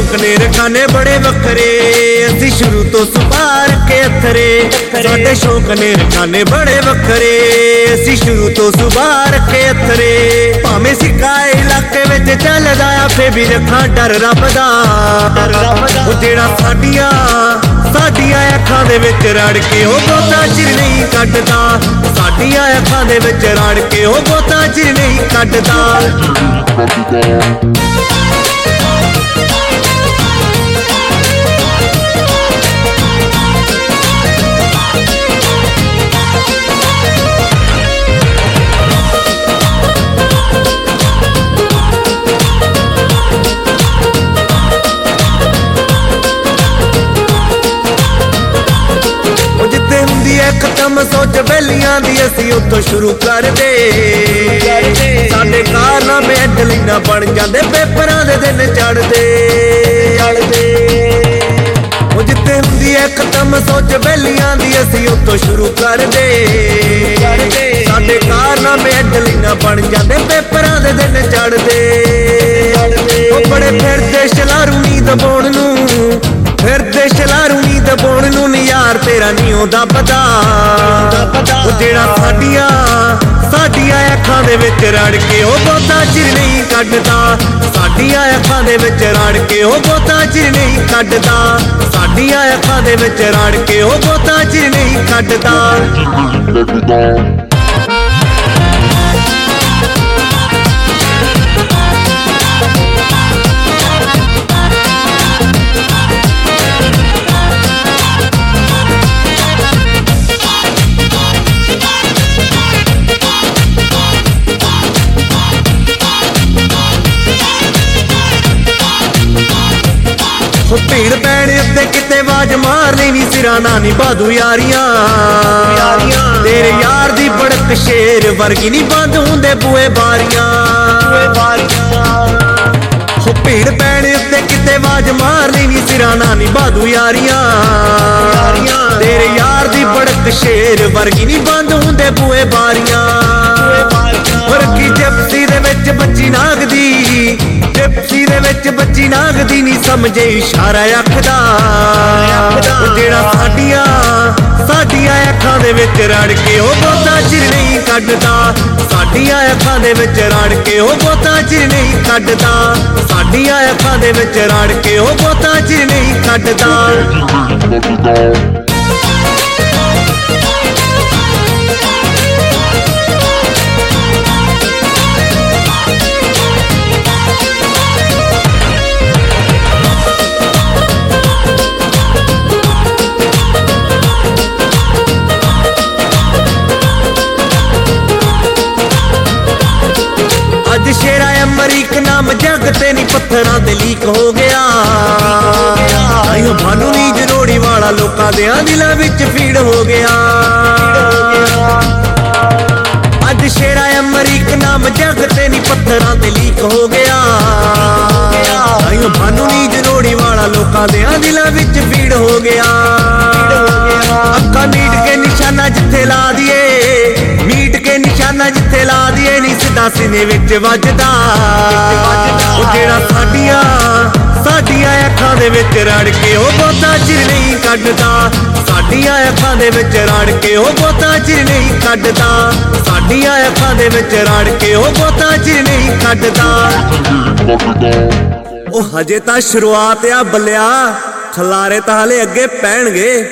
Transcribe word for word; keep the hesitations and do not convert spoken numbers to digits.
शौक ने रखाने बड़े वखरे असी शुरू तो सुपार के अथरे साडे शौक ने रखाने बड़े वखरे असी शुरू तो सुबार के अथरे भावें सिक्का इलाके विच चलदा फे भी रखा डर रब दा जेड़ा साडियां साडियां अखां दे विच रड़ के ओ बहुता चिर नहीं कटदा साडियां अखां दे विच रड़ के ओ बहुता चिर नहीं कटदा खत्म सोच बेलियां दी असी उत्थों शुरू कर दे साडे कारनामे हेडलाइनां बन जांदे पेपरां दे दिन चढ़दे जिथे हुंदी है खत्म सोच बेलियां दी असी उत्थों शुरू कर दे साडे कारनामे हेडलाइनां बन जांदे पेपरां दे दिन चढ़दे बड़े फिरदे शलारू नी दबाउण नूं फिरदे शलारू नी दबाउण नूं नी यार तेरा नी ओदा पता जेड़ा साडियां साडियां अखां दे विच रड़ के ओ बहुता चिर नहीं कटदा साडियां अखां दे विच रड़ के ओ बहुता चिर नहीं कटदा साडियां अखां दे विच रड़ के ओ बहुता चिर नहीं कटदा भीड़ पैण उत्ते किते आवाज मारनी नी सिराना नी बादू यारियां तेरे यार दी बड़क शेर वर्गी नी बंद हुंदे बुए बारियां भीड़ पैण उत्ते किते आवाज मारनी नी सिराना नी बादू यारियां तेरे यार दी बड़क शेर वर्गी नी बंद हुंदे बुए बारियां रखी जिप्सी दे विच बच्ची नागदी जिप्सी दे विच बच्ची नागदी नी समझे इशारा अख दा जेड़ा साडियां साडियां अखां दे विच रड़ के ओ बहुता चिर नहीं कटदा साडियां अखां दे विच रड़ के ओ बहुता चिर नहीं कटदा साडियां अखां दे विच रड़ के ओ बहुता चिर नहीं कटदा अज शेरा अमरीक नाम जग ते नी पत्थरां ते लीक हो गया भानू नी जरोड़ी वाला लोकां देयां दिलां विच फीड़ हो गया अज शेरा अमरीक नाम जग ते नी पत्थरां ते लीक हो गया भानू नी जरोड़ी वाला लोकां देयां दिलां विच फीड़ हो गया अक्खां मीट के निशाना जिथे ला दिए मीट के निशाना जिथे ला दिए नी सीधा सीने विच वजदा जेड़ा साडियां साडियां अखां दे विच रड़ के ओ बहुता चिर नहीं कटदा साडियां अखां दे विच रड़ के ओ बहुता चिर नहीं कटदा साडियां अखां दे विच रड़ के ओ बहुता चिर नहीं कटदा ओ हजे तां शुरुआत आ बल्लिया खलारे तां हले अगे पैणगे।